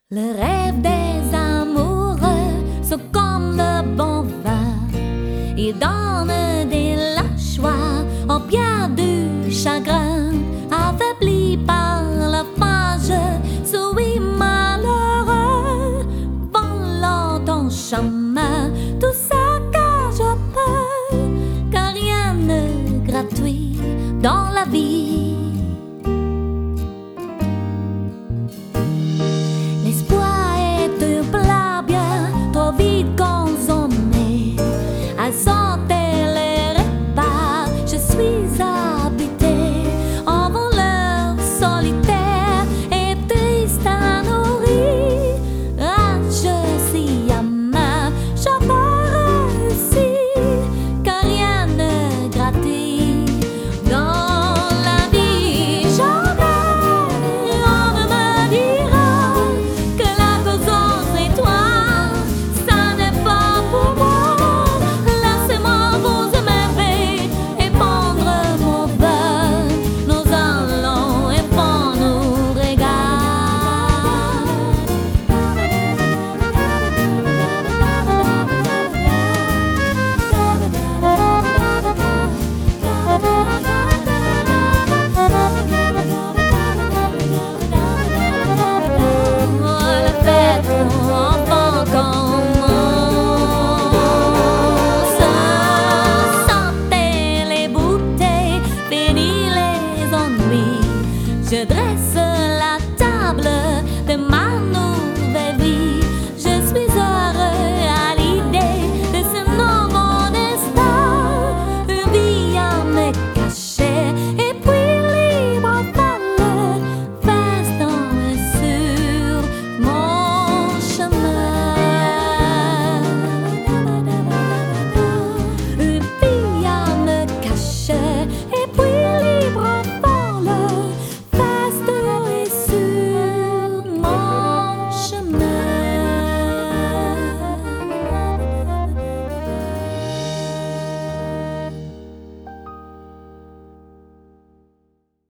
Le rêve des amoureux sont comme le bon vin. Ils donnent de la joie en pierre du chagrin. Affaibli par la faim, je suis malheureux. Volant ton chemin, tout ça que je peux, car rien n'est gratuit dans la vie. L'espoir est un plat bien trop vite consommé. À santé les repas, je suis habité en voleur solitaire et triste à nourrir. Ah, je suis amère, je veux réussir, car rien n'est gratuit dans la vie. Jamais on ne me dira que la cause c'est toi, ça n'est pas pour moi. Laissez-moi vous émerveiller et prendre mon beurre. Nous allons et prendre nos regards. La fête enfin commence. Sentez les bouteilles, fini les ennuis. Je dresse